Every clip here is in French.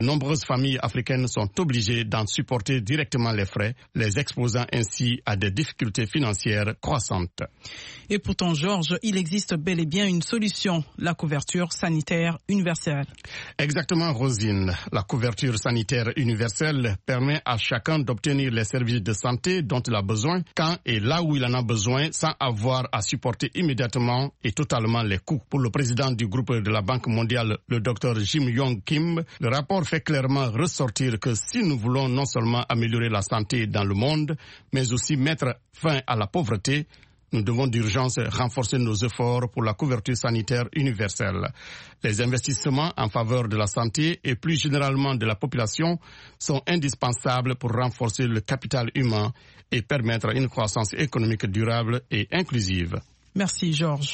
Nombreuses familles africaines sont obligées d'en supporter directement les frais, les exposant ainsi à des difficultés financières croissantes. Et pourtant, Georges, il existe bel et bien une solution, la couverture sanitaire universelle. Exactement, Rosine. La couverture sanitaire universelle permet à chacun d'obtenir les services de santé dont il a besoin, quand et là où il en a besoin, sans avoir à supporter immédiatement et totalement les coûts. Pour le président du groupe de la Banque mondiale, le Dr Jim Yong Kim, le rapport fait clairement ressortir que si nous voulons non seulement améliorer la santé dans le monde, mais aussi mettre fin à la pauvreté, nous devons d'urgence renforcer nos efforts pour la couverture sanitaire universelle. Les investissements en faveur de la santé et plus généralement de la population sont indispensables pour renforcer le capital humain et permettre une croissance économique durable et inclusive. Merci Georges.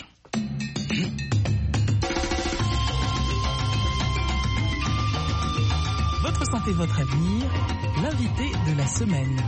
Votre santé, votre avenir, l'invité de la semaine.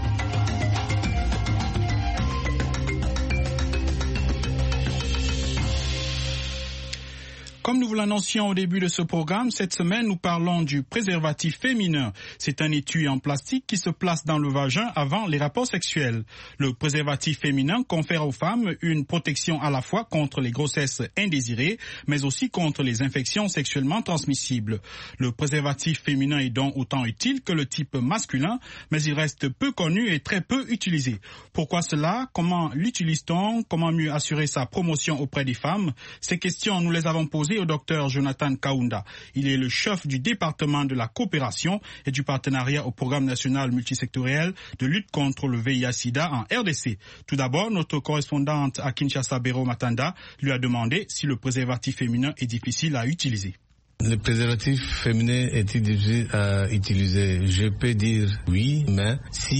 Comme nous vous l'annoncions au début de ce programme, cette semaine, nous parlons du préservatif féminin. C'est un étui en plastique qui se place dans le vagin avant les rapports sexuels. Le préservatif féminin confère aux femmes une protection à la fois contre les grossesses indésirées, mais aussi contre les infections sexuellement transmissibles. Le préservatif féminin est donc autant utile que le type masculin, mais il reste peu connu et très peu utilisé. Pourquoi cela? Comment l'utilise-t-on? Comment mieux assurer sa promotion auprès des femmes? Ces questions, nous les avons posées au docteur Jonathan Kaunda. Il est le chef du département de la coopération et du partenariat au programme national multisectoriel de lutte contre le VIH-Sida en RDC. Tout d'abord, notre correspondante à Kinshasa, Béro Matanda, lui a demandé si le préservatif féminin est difficile à utiliser. Le préservatif féminin est-il difficile à utiliser? Je peux dire oui, mais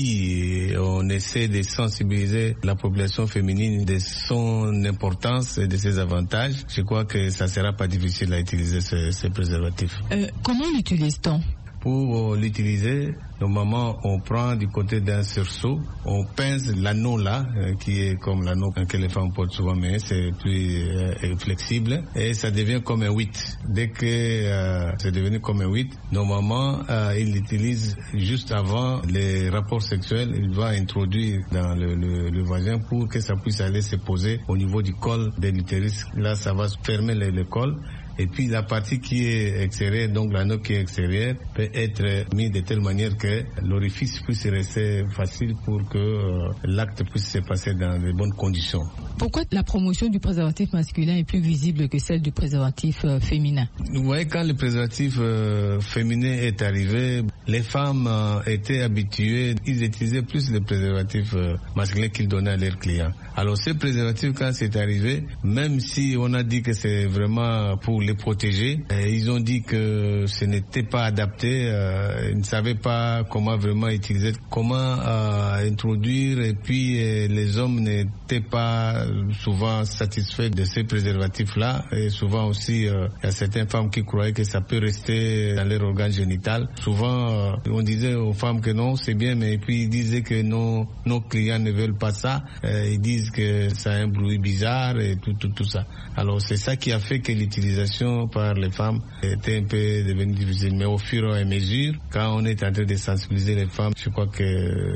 si on essaie de sensibiliser la population féminine de son importance et de ses avantages, je crois que ça sera pas difficile à utiliser ce préservatif. Comment l'utilise-t-on? Pour l'utiliser, normalement, on prend du côté d'un sursaut, on pince l'anneau là, qui est comme l'anneau que les femmes portent souvent, mais c'est plus flexible, et ça devient comme un 8. Dès que c'est devenu comme un 8, normalement, il l'utilise juste avant les rapports sexuels, il va introduire dans le vagin pour que ça puisse aller se poser au niveau du col de l'utérus. Là, ça va fermer le col. Et puis la partie qui est extérieure, donc l'anneau qui est extérieur, peut être mis de telle manière que l'orifice puisse rester facile pour que l'acte puisse se passer dans de bonnes conditions. Pourquoi la promotion du préservatif masculin est plus visible que celle du préservatif féminin? Oui, quand le préservatif féminin est arrivé, les femmes étaient habituées, ils utilisaient plus le préservatif masculin qu'ils donnaient à leurs clients. Alors ce préservatif, quand c'est arrivé, même si on a dit que c'est vraiment pour les protéger, ils ont dit que ce n'était pas adapté, ils ne savaient pas comment vraiment utiliser, comment introduire, et puis les hommes n'étaient pas souvent satisfaits de ces préservatifs-là, et souvent aussi il y a certaines femmes qui croyaient que ça peut rester dans leur organe génital. Souvent on disait aux femmes que non, c'est bien, mais puis ils disaient que nos clients ne veulent pas ça, ils disent que ça a un bruit bizarre et tout ça. Alors c'est ça qui a fait que l'utilisation par les femmes était un peu devenue difficile. Mais au fur et à mesure, quand on est en train de sensibiliser les femmes, je crois que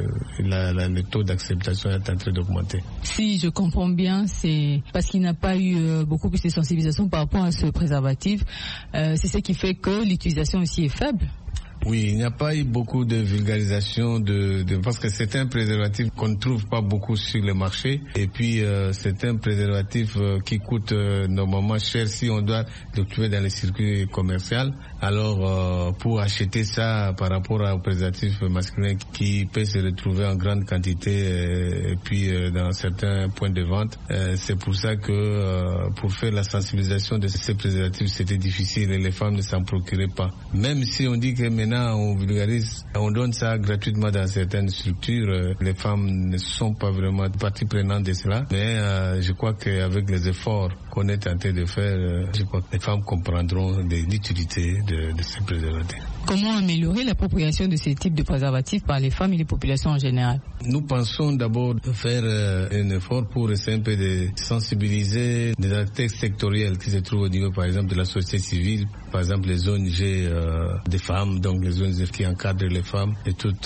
le taux d'acceptation est en train d'augmenter. Si je comprends bien, c'est parce qu'il n'a pas eu beaucoup plus de sensibilisation par rapport à ce préservatif. C'est ce qui fait que l'utilisation aussi est faible. Oui, il n'y a pas eu beaucoup de vulgarisation parce que c'est un préservatif qu'on ne trouve pas beaucoup sur le marché, et puis c'est un préservatif qui coûte normalement cher si on doit le trouver dans les circuits commerciaux. Alors pour acheter ça par rapport au préservatif masculin qui peut se retrouver en grande quantité et puis dans certains points de vente, c'est pour ça que pour faire la sensibilisation de ces préservatifs, c'était difficile et les femmes ne s'en procuraient pas. Même si on dit que maintenant on vulgarise, on donne ça gratuitement dans certaines structures, les femmes ne sont pas vraiment partie prenante de cela, mais je crois qu'avec les efforts qu'on est en train de faire, je crois que les femmes comprendront l'utilité de ces préservatifs. Comment améliorer l'appropriation de ces types de préservatifs par les femmes et les populations en général? Nous pensons d'abord faire un effort pour essayer un peu de sensibiliser des acteurs sectoriels qui se trouvent au niveau, par exemple, de la société civile, par exemple les ONG des femmes, donc les ONG qui encadrent les femmes et toutes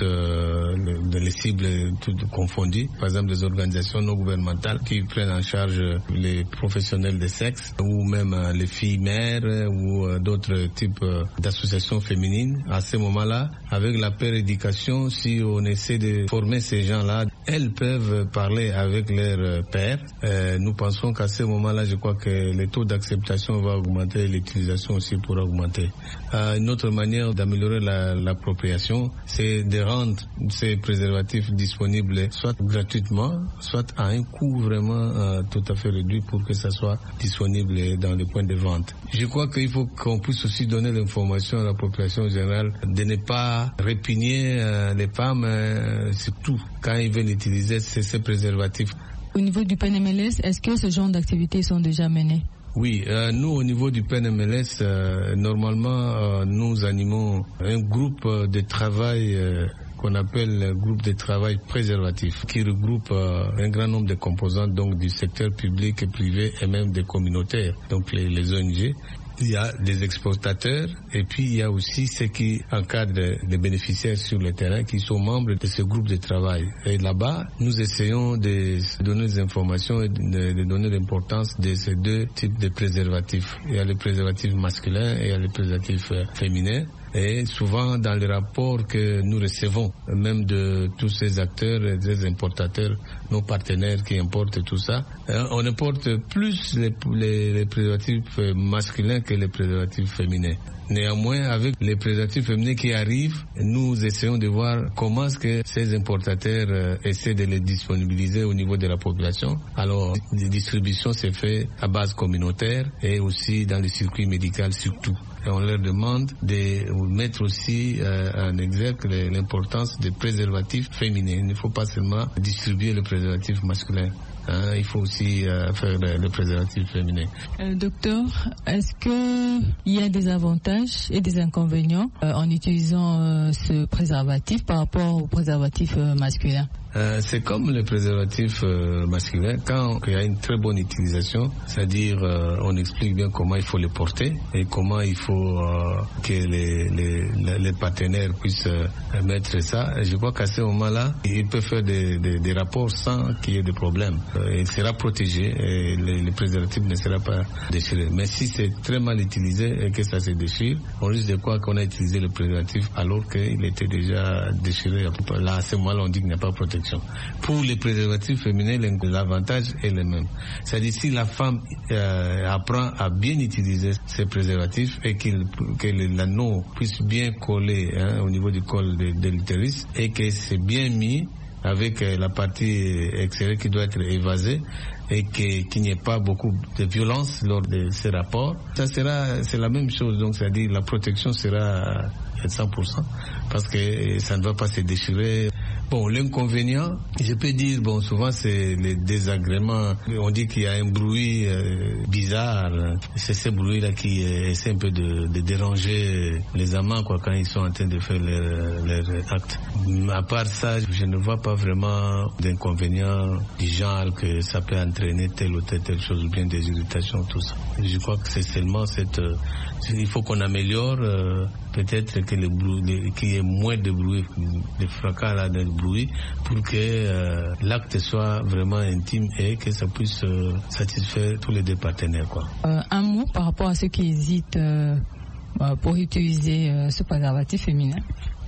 les cibles toutes confondues, par exemple les organisations non gouvernementales qui prennent en charge les professionnels des sexes ou même les filles mères ou d'autres types d'associations féminines. À ce moment-là, avec la paire éducation, si on essaie de former ces gens-là, elles peuvent parler avec leurs pères. Nous pensons qu'à ce moment-là, je crois que le taux d'acceptation va augmenter et l'utilisation aussi pourra augmenter. Une autre manière d'améliorer l'appropriation, c'est de rendre ces préservatifs disponibles soit gratuitement, soit à un coût vraiment tout à fait réduit pour que ça soit disponible dans les points de vente. Je crois qu'il faut qu'on puisse aussi donner l'information à la population générale de ne pas répugner les femmes, surtout quand ils veulent utiliser ces préservatifs. Au niveau du PNMLS, est-ce que ce genre d'activités sont déjà menées? Oui, nous au niveau du PNMLS, normalement nous animons un groupe de travail qu'on appelle le groupe de travail préservatif, qui regroupe un grand nombre de composantes donc du secteur public et privé et même des communautaires, donc les ONG. Il y a des exportateurs et puis il y a aussi ceux qui encadrent les bénéficiaires sur le terrain qui sont membres de ce groupe de travail. Et là-bas, nous essayons de donner des informations et de donner l'importance de ces deux types de préservatifs. Il y a les préservatifs masculins et il y a les préservatifs féminins. Et souvent dans les rapports que nous recevons, même de tous ces acteurs, des importateurs, nos partenaires qui importent tout ça, on importe plus les préservatifs masculins que les préservatifs féminins. Néanmoins, avec les préservatifs féminins qui arrivent, nous essayons de voir comment est-ce que ces importateurs essaient de les disponibiliser au niveau de la population. Alors, la distribution s'est faite à base communautaire et aussi dans le circuit médical surtout. Et on leur demande de mettre aussi en exergue l'importance des préservatifs féminins. Il ne faut pas seulement distribuer le préservatif masculin. Il faut aussi faire le préservatif féminin. Docteur, est-ce qu'il y a des avantages et des inconvénients en utilisant ce préservatif par rapport au préservatif masculin? C'est comme le préservatif masculin, quand il y a une très bonne utilisation, c'est-à-dire on explique bien comment il faut les porter et comment il faut que les partenaires puissent mettre ça. Je crois qu'à ce moment-là, il peut faire des rapports sans qu'il y ait de problème. Il sera protégé et le préservatif ne sera pas déchiré. Mais si c'est très mal utilisé et que ça se déchire, on risque de croire qu'on a utilisé le préservatif alors qu'il était déjà déchiré. Là, à ce moment-là, on dit qu'il n'y a pas de protection. Pour les préservatifs féminins, l'avantage est le même. C'est-à-dire si la femme apprend à bien utiliser ces préservatifs et que l'anneau puisse bien coller au niveau du col de l'utérus et que c'est bien mis avec la partie extérieure qui doit être évasée et qu'il n'y ait pas beaucoup de violence lors de ces rapports, c'est la même chose. Donc, c'est-à-dire la protection sera à 100% parce que ça ne va pas se déchirer. Bon, l'inconvénient, je peux dire, souvent c'est les désagréments. On dit qu'il y a un bruit bizarre. C'est ce bruit-là qui essaie un peu de déranger les amants quand ils sont en train de faire leur acte. À part ça, je ne vois pas vraiment d'inconvénients du genre que ça peut entraîner telle ou telle chose, ou bien des irritations, tout ça. Je crois que c'est seulement il faut qu'on améliore peut-être que qu'il y ait moins de bruit, de fracas là, de bruit, pour que l'acte soit vraiment intime et que ça puisse satisfaire tous les deux partenaires, quoi. Un mot par rapport à ceux qui hésitent pour utiliser ce préservatif féminin.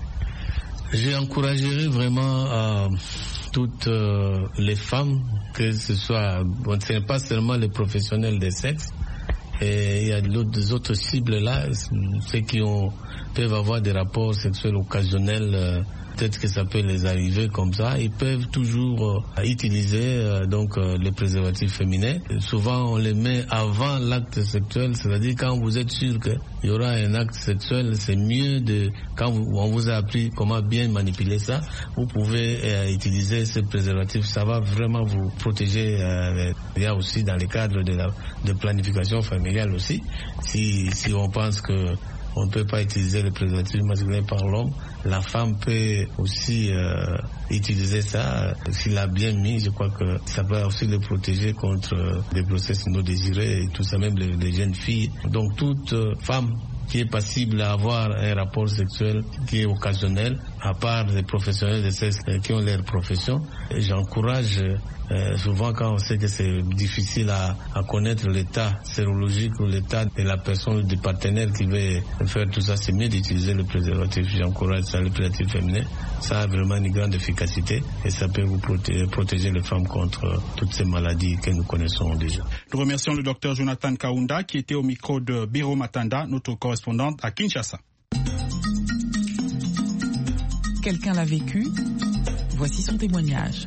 J'encouragerais vraiment toutes les femmes, que ce soit, ce n'est pas seulement les professionnels des sexes, et il y a des autres cibles là, ceux qui peuvent avoir des rapports sexuels occasionnels peut-être que ça peut les arriver comme ça, ils peuvent toujours utiliser les préservatifs féminins. Souvent on les met avant l'acte sexuel, c'est-à-dire quand vous êtes sûr qu'il y aura un acte sexuel, c'est mieux quand on vous a appris comment bien manipuler ça, vous pouvez utiliser ces préservatifs, ça va vraiment vous protéger. Il y a aussi dans les cadres de planification familiale aussi, si on pense que on ne peut pas utiliser le préservatif masculin par l'homme, la femme peut aussi utiliser ça. S'il a bien mis, je crois que ça peut aussi le protéger contre des grossesses non désirées et tout ça, même les jeunes filles. Donc toute femme qui est passible à avoir un rapport sexuel qui est occasionnel, à part les professionnels de sexe qui ont leur profession, j'encourage souvent quand on sait que c'est difficile à connaître l'état sérologique ou l'état de la personne, du partenaire qui veut faire tout ça, c'est mieux d'utiliser le préservatif. J'encourage ça, le préservatif féminin. Ça a vraiment une grande efficacité et ça peut vous protéger les femmes contre toutes ces maladies que nous connaissons déjà. Nous remercions le docteur Jonathan Kaunda qui était au micro de Biro Matanda, notre correspondante à Kinshasa. Quelqu'un l'a vécu, voici son témoignage.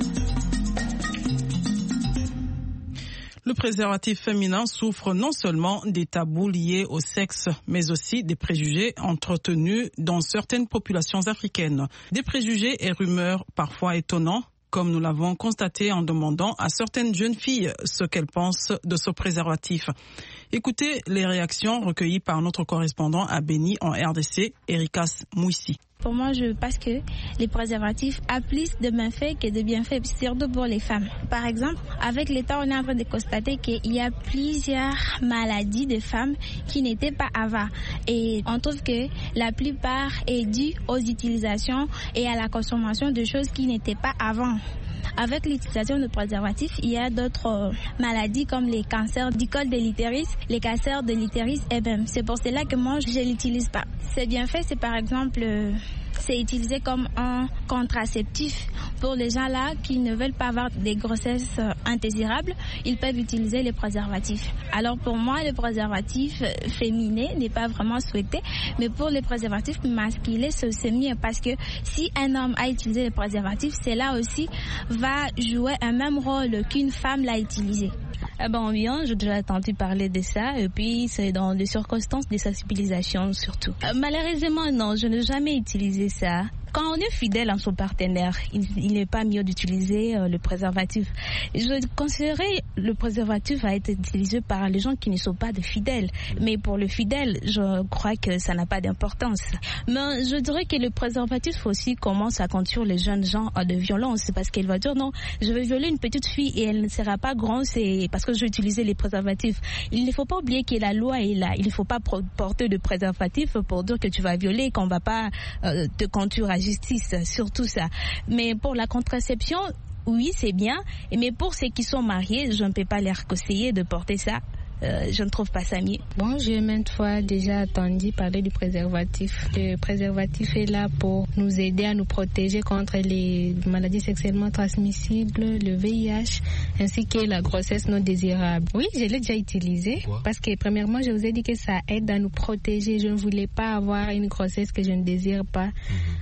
Le préservatif féminin souffre non seulement des tabous liés au sexe, mais aussi des préjugés entretenus dans certaines populations africaines. Des préjugés et rumeurs parfois étonnants, comme nous l'avons constaté en demandant à certaines jeunes filles ce qu'elles pensent de ce préservatif. Écoutez les réactions recueillies par notre correspondant à Béni en RDC, Erikas Mouissi. Pour moi, je pense que les préservatifs ont plus de méfaits que de bienfaits, surtout pour les femmes. Par exemple, avec l'État, on est en train de constater qu'il y a plusieurs maladies de femmes qui n'étaient pas avant. Et on trouve que la plupart est due aux utilisations et à la consommation de choses qui n'étaient pas avant. Avec l'utilisation de préservatifs, il y a d'autres maladies comme les cancers du col de l'utérus, les cancers de l'utérus et même. C'est pour cela que moi, je ne l'utilise pas. C'est bien fait, c'est par exemple, c'est utilisé comme un contraceptif pour les gens là qui ne veulent pas avoir des grossesses indésirables. Ils peuvent utiliser les préservatifs. Alors pour moi, le préservatif féminin n'est pas vraiment souhaité, mais pour les préservatifs masculins, c'est mieux parce que si un homme a utilisé le préservatif, cela aussi va jouer un même rôle qu'une femme l'a utilisé. Bien, j'ai déjà entendu parler de ça et puis c'est dans des circonstances de sensibilisation surtout. Malheureusement, non, je n'ai jamais utilisé ça. Quand on est fidèle à son partenaire, il n'est pas mieux d'utiliser le préservatif. Je considérais le préservatif à être utilisé par les gens qui ne sont pas des fidèles. Mais pour le fidèle, je crois que ça n'a pas d'importance. Mais je dirais que le préservatif aussi commence à conduire les jeunes gens à de violence parce qu'elle va dire non, je vais violer une petite fille et elle ne sera pas grande, c'est parce que je vais utiliser les préservatifs. Il ne faut pas oublier que la loi est là. Il ne faut pas porter de préservatif pour dire que tu vas violer, qu'on ne va pas te conduire à justice, surtout ça. Mais pour la contraception, oui, c'est bien. Mais pour ceux qui sont mariés, je ne peux pas leur conseiller de porter ça. Je ne trouve pas ça mieux. Bon, j'ai maintes fois déjà entendu parler du préservatif. Le préservatif est là pour nous aider à nous protéger contre les maladies sexuellement transmissibles, le VIH, ainsi que la grossesse non désirable. Oui, je l'ai déjà utilisé parce que premièrement, je vous ai dit que ça aide à nous protéger. Je ne voulais pas avoir une grossesse que je ne désire pas,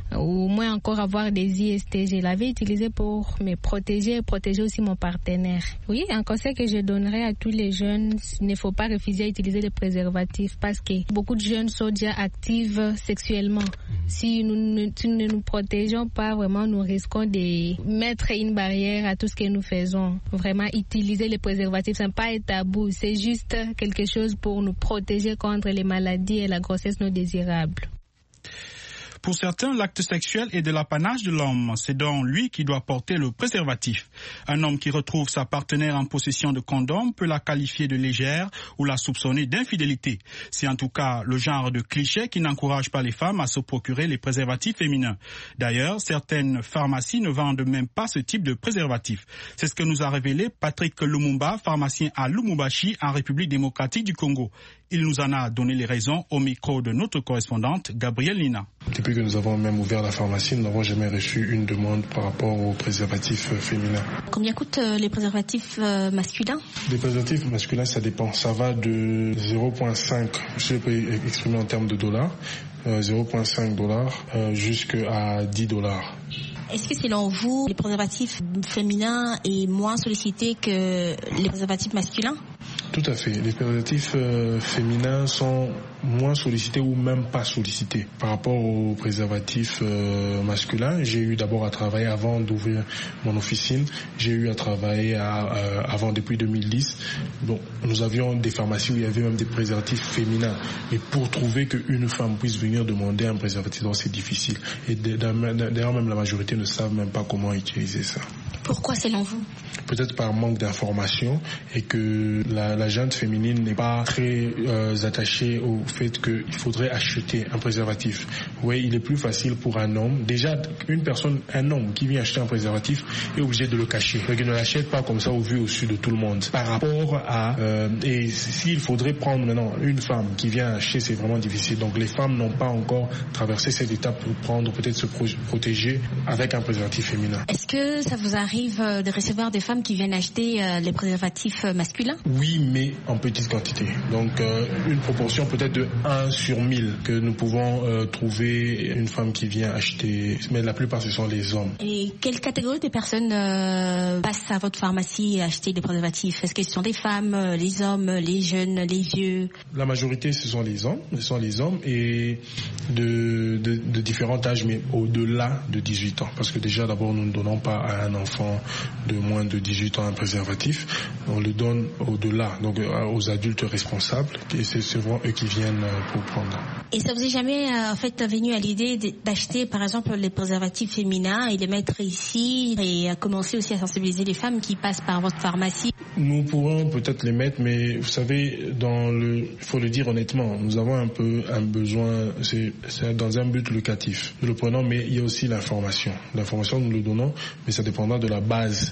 ou moins encore avoir des IST. Je l'avais utilisé pour me protéger et protéger aussi mon partenaire. Oui, un conseil que je donnerais à tous les jeunes, il ne faut pas refuser à utiliser le préservatif parce que beaucoup de jeunes sont déjà actifs sexuellement. Si nous ne nous protégeons pas, vraiment, nous risquons de mettre une barrière à tout ce que nous faisons. Vraiment, utiliser le préservatif, ce n'est pas un tabou, c'est juste quelque chose pour nous protéger contre les maladies et la grossesse non désirable. Pour certains, l'acte sexuel est de l'apanage de l'homme. C'est donc lui qui doit porter le préservatif. Un homme qui retrouve sa partenaire en possession de condom peut la qualifier de légère ou la soupçonner d'infidélité. C'est en tout cas le genre de cliché qui n'encourage pas les femmes à se procurer les préservatifs féminins. D'ailleurs, certaines pharmacies ne vendent même pas ce type de préservatif. C'est ce que nous a révélé Patrick Lumumba, pharmacien à Lubumbashi, en République démocratique du Congo. Il nous en a donné les raisons au micro de notre correspondante Gabrielle Lina. Depuis que nous avons même ouvert la pharmacie, nous n'avons jamais reçu une demande par rapport aux préservatifs féminins. Combien coûtent les préservatifs masculins? Les préservatifs masculins, ça dépend. Ça va de 0,5, je peux exprimer en termes de dollars, 0,5 $ jusqu'à 10 $. Est-ce que selon vous, les préservatifs féminins est moins sollicités que les préservatifs masculins? Tout à fait. Les préservatifs féminins sont moins sollicités ou même pas sollicités par rapport aux préservatifs masculins. J'ai eu d'abord à travailler avant d'ouvrir mon officine. J'ai eu à travailler avant depuis 2010. Donc, nous avions des pharmacies où il y avait même des préservatifs féminins. Et pour trouver qu'une femme puisse venir demander un préservatif, c'est difficile. Et d'ailleurs, même la majorité ne savent même pas comment utiliser ça. Pourquoi selon vous? Peut-être par manque d'information et que la gente féminine n'est pas très attachée au fait qu'il faudrait acheter un préservatif. Oui, il est plus facile pour un homme. Déjà, un homme qui vient acheter un préservatif est obligé de le cacher. Donc, il ne l'achète pas comme ça au vu au su de tout le monde. Par rapport à... et s'il faudrait prendre maintenant une femme qui vient acheter, c'est vraiment difficile. Donc, les femmes n'ont pas encore traversé cette étape pour prendre, peut-être se protéger avec un préservatif féminin. Est-ce que ça vous arrive de recevoir des femmes qui viennent acheter les préservatifs masculins? Oui, mais en petite quantité. Donc une proportion peut-être de 1 sur 1000 que nous pouvons trouver une femme qui vient acheter. Mais la plupart, ce sont les hommes. Et quelle catégorie de personnes passent à votre pharmacie acheter des préservatifs? Est-ce que ce sont des femmes, les hommes, les jeunes, les vieux? La majorité, ce sont les hommes. Ce sont les hommes et de différents âges, mais au-delà de 18 ans. Parce que déjà, d'abord, nous ne donnons pas à un enfant de moins de 18 ans un préservatif, on le donne au-delà, donc aux adultes responsables, et c'est souvent eux qui viennent pour prendre. Et ça vous est jamais venu à l'idée d'acheter par exemple les préservatifs féminins et les mettre ici et à commencer aussi à sensibiliser les femmes qui passent par votre pharmacie? Nous pourrons peut-être les mettre, mais vous savez, il faut le dire honnêtement, nous avons un peu un besoin, c'est dans un but locatif. Nous le prenons, mais il y a aussi l'information. L'information, nous le donnons, mais ça dépendra de la base,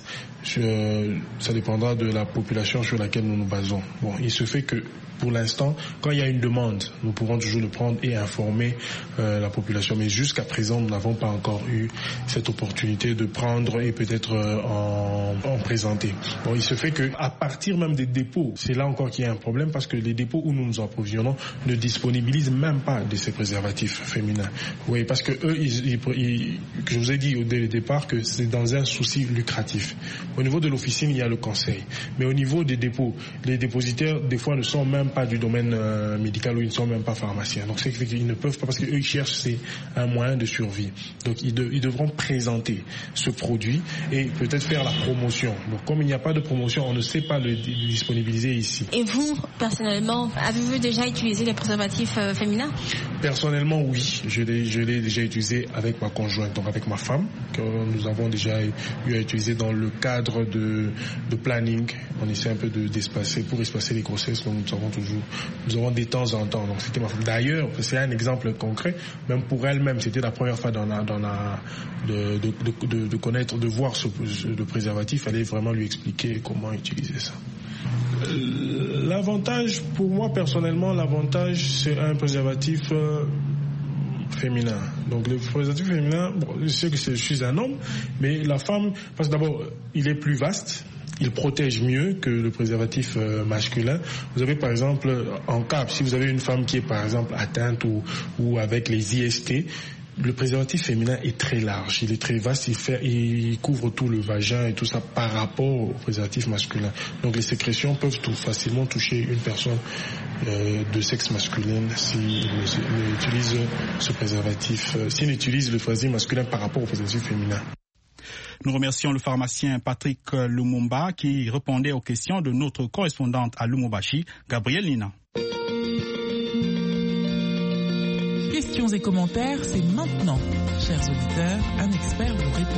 ça dépendra de la population sur laquelle nous nous basons. Bon, il se fait que pour l'instant, quand il y a une demande, nous pourrons toujours le prendre et informer la population. Mais jusqu'à présent, nous n'avons pas encore eu cette opportunité de prendre et peut-être en présenter. Bon, il se fait que à partir même des dépôts, c'est là encore qu'il y a un problème parce que les dépôts où nous nous approvisionnons ne disponibilisent même pas de ces préservatifs féminins. Oui, parce que eux, que je vous ai dit au départ que c'est dans un souci lucratif. Au niveau de l'officine, il y a le conseil. Mais au niveau des dépôts, les dépositaires, des fois, ne sont même pas du domaine médical ou ils ne sont même pas pharmaciens. Donc, c'est qu'ils ne peuvent pas, parce qu'eux, ils cherchent, c'est un moyen de survie. Donc, ils devront présenter ce produit et peut-être faire la promotion. Donc, comme il n'y a pas de promotion, on ne sait pas le disponibiliser ici. Et vous, personnellement, avez-vous déjà utilisé les préservatifs féminins? Personnellement, oui. Je l'ai déjà utilisé avec ma conjointe, donc avec ma femme, que nous avons déjà eu à utiliser dans le cadre de planning. On essaie un peu d'espacer, pour espacer les grossesses, donc nous avons des temps en temps. Donc c'était ma femme. D'ailleurs, c'est un exemple concret, même pour elle-même, c'était la première fois de connaître, de voir le préservatif. Il fallait vraiment lui expliquer comment utiliser ça. L'avantage, pour moi personnellement, c'est un préservatif féminin. Donc le préservatif féminin, je sais que je suis un homme, mais la femme, parce que d'abord, il est plus vaste. Il protège mieux que le préservatif masculin. Vous avez par exemple, en cas, si vous avez une femme qui est par exemple atteinte ou avec les IST, le préservatif féminin est très large, il est très vaste, il couvre tout le vagin et tout ça par rapport au préservatif masculin. Donc les sécrétions peuvent facilement toucher une personne de sexe masculin s'il utilise ce préservatif, s'il utilise le préservatif masculin par rapport au préservatif féminin. Nous remercions le pharmacien Patrick Lumumba qui répondait aux questions de notre correspondante à Lumumbashi, Gabrielle Lina. Questions et commentaires, c'est maintenant. Chers auditeurs, un expert vous répond.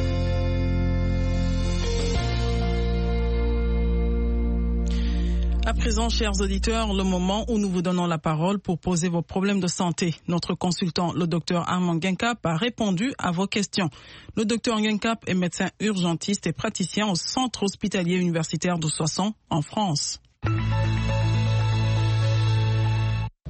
À présent, chers auditeurs, le moment où nous vous donnons la parole pour poser vos problèmes de santé. Notre consultant, le docteur Armand Guincap, a répondu à vos questions. Le docteur Guincap est médecin urgentiste et praticien au centre hospitalier universitaire de Soissons, en France.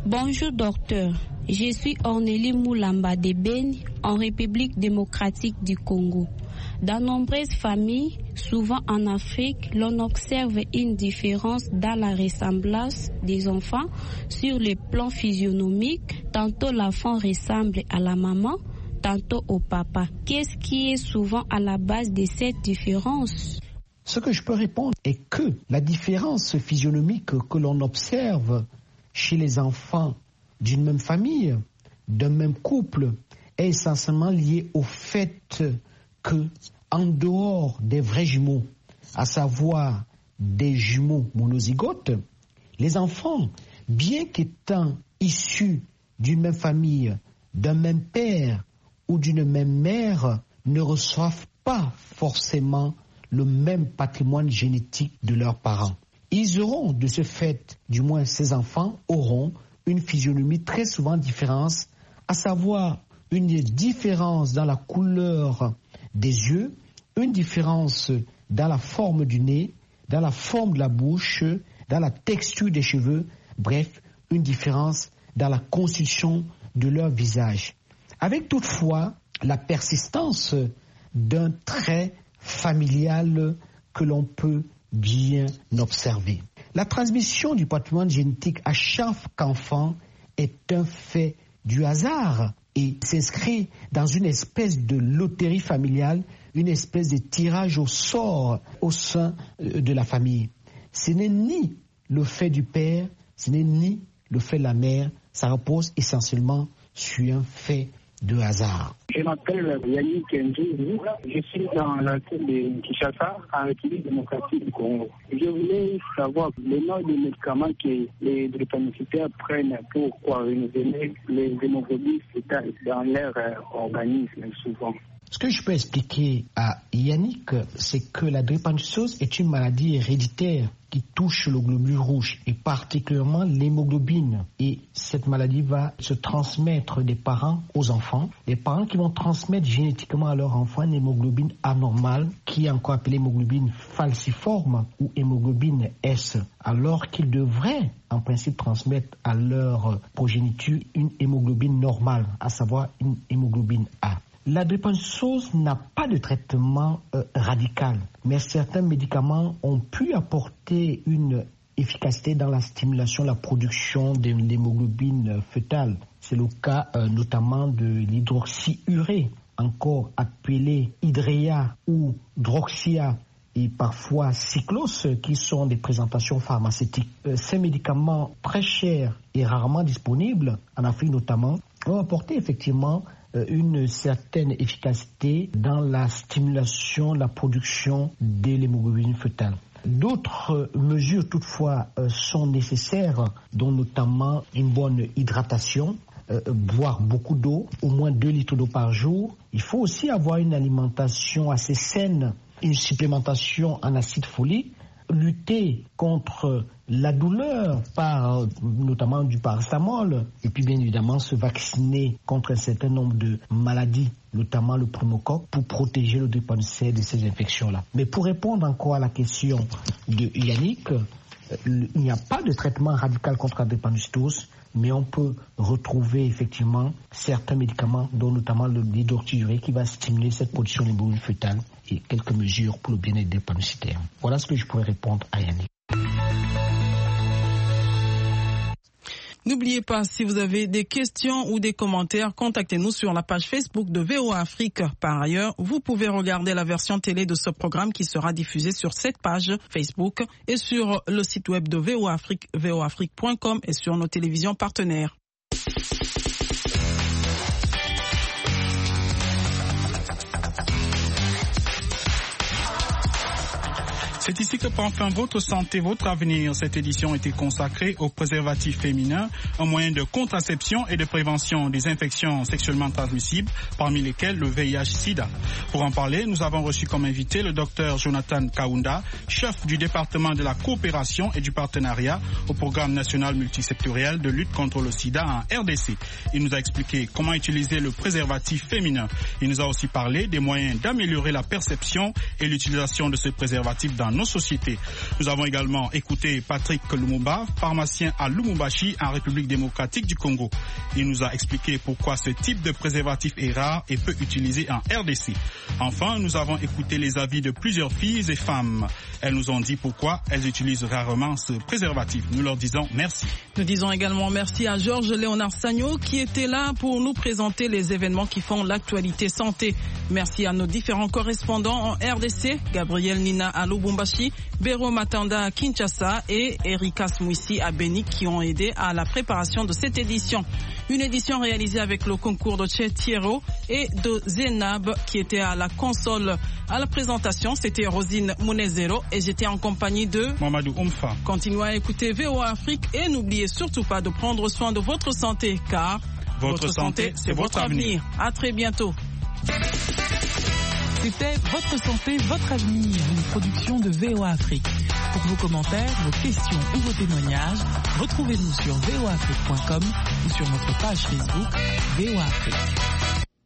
Bonjour docteur, je suis Ornélie Moulamba de Beni, en République démocratique du Congo. Dans nombreuses familles, souvent en Afrique, l'on observe une différence dans la ressemblance des enfants sur le plan physionomique. Tantôt l'enfant ressemble à la maman, tantôt au papa. Qu'est-ce qui est souvent à la base de cette différence? Ce que je peux répondre est que la différence physionomique que l'on observe chez les enfants d'une même famille, d'un même couple, est essentiellement liée au fait que, en dehors des vrais jumeaux, à savoir des jumeaux monozygotes, les enfants, bien qu'étant issus d'une même famille, d'un même père ou d'une même mère, ne reçoivent pas forcément le même patrimoine génétique de leurs parents. Ils auront, de ce fait, du moins ces enfants, auront une physionomie très souvent différente, à savoir une différence dans la couleur des yeux, une différence dans la forme du nez, dans la forme de la bouche, dans la texture des cheveux, bref, une différence dans la constitution de leur visage. Avec toutefois la persistance d'un trait familial que l'on peut bien observer. La transmission du patrimoine génétique à chaque enfant est un fait du hasard et s'inscrit dans une espèce de loterie familiale, une espèce de tirage au sort au sein de la famille. Ce n'est ni le fait du père, ce n'est ni le fait de la mère, ça repose essentiellement sur un fait de hasard. Je m'appelle Yannick Ndjou, je suis dans la ville de Kinshasa, en République démocratique du Congo. Je voulais savoir le nom des médicaments que les drépanocytaires prennent pour renouveler les hémoglobines fétales dans leur organisme souvent. Ce que je peux expliquer à Yannick, c'est que la drépanocytose est une maladie héréditaire qui touche le globule rouge et particulièrement l'hémoglobine. Et cette maladie va se transmettre des parents aux enfants. Les parents qui vont transmettre génétiquement à leur enfant une hémoglobine anormale, qui est encore appelée hémoglobine falciforme ou hémoglobine S, alors qu'ils devraient en principe transmettre à leur progéniture une hémoglobine normale, à savoir une hémoglobine A. La drépanocytose n'a pas de traitement radical, mais certains médicaments ont pu apporter une efficacité dans la stimulation de la production de l'hémoglobine fœtale. C'est le cas notamment de l'hydroxyurée, encore appelé Hydrea ou Droxia, et parfois cyclose, qui sont des présentations pharmaceutiques. Ces médicaments très chers et rarement disponibles, en Afrique notamment, ont apporté effectivement une certaine efficacité dans la stimulation, la production de l'hémoglobine fœtale. D'autres mesures toutefois sont nécessaires, dont notamment une bonne hydratation, boire beaucoup d'eau, au moins 2 litres d'eau par jour. Il faut aussi avoir une alimentation assez saine, une supplémentation en acide folique, lutter contre la douleur par notamment du paracétamol et puis bien évidemment se vacciner contre un certain nombre de maladies, notamment le pneumocoque, pour protéger le drépanocytaire de ces infections-là. Mais pour répondre encore à la question de Yannick, il n'y a pas de traitement radical contre la drépanocytose, mais on peut retrouver effectivement certains médicaments, dont notamment l'hydroxyurée qui va stimuler cette production d'hémoglobine fœtale et quelques mesures pour le bien-être des drépanocytaires. Voilà ce que je pourrais répondre à Yannick. N'oubliez pas, si vous avez des questions ou des commentaires, contactez-nous sur la page Facebook de VOA Afrique. Par ailleurs, vous pouvez regarder la version télé de ce programme qui sera diffusée sur cette page Facebook et sur le site web de VOA Afrique, voafrique.com, et sur nos télévisions partenaires. C'est ici que prend fin votre santé, votre avenir. Cette édition était consacrée aux préservatifs féminins, un moyen de contraception et de prévention des infections sexuellement transmissibles, parmi lesquelles le VIH-Sida. Pour en parler, nous avons reçu comme invité le docteur Jonathan Kaunda, chef du département de la coopération et du partenariat au programme national multisectoriel de lutte contre le sida en RDC. Il nous a expliqué comment utiliser le préservatif féminin. Il nous a aussi parlé des moyens d'améliorer la perception et l'utilisation de ce préservatif dans nos sociétés. Nous avons également écouté Patrick Lumumba, pharmacien à Lubumbashi, en République démocratique du Congo. Il nous a expliqué pourquoi ce type de préservatif est rare et peu utilisé en RDC. Enfin, nous avons écouté les avis de plusieurs filles et femmes. Elles nous ont dit pourquoi elles utilisent rarement ce préservatif. Nous leur disons merci. Nous disons également merci à Georges Léonard Sagno qui était là pour nous présenter les événements qui font l'actualité santé. Merci à nos différents correspondants en RDC, Gabriel Nina à Lubumbashi, Béro Matanda à Kinshasa et Erika Smouissi à Beni qui ont aidé à la préparation de cette édition. Une édition réalisée avec le concours de Thiero et de Zénab qui était à la console. À la présentation, c'était Rosine Mounezero et j'étais en compagnie de Mamadou Oumfa. Continuez à écouter VOA Afrique et n'oubliez surtout pas de prendre soin de votre santé car votre santé, c'est votre avenir. À très bientôt. C'était Votre santé, votre avenir, une production de VOA Afrique. Pour vos commentaires, vos questions ou vos témoignages, retrouvez-nous sur voaafrique.com ou sur notre page Facebook VOA Afrique.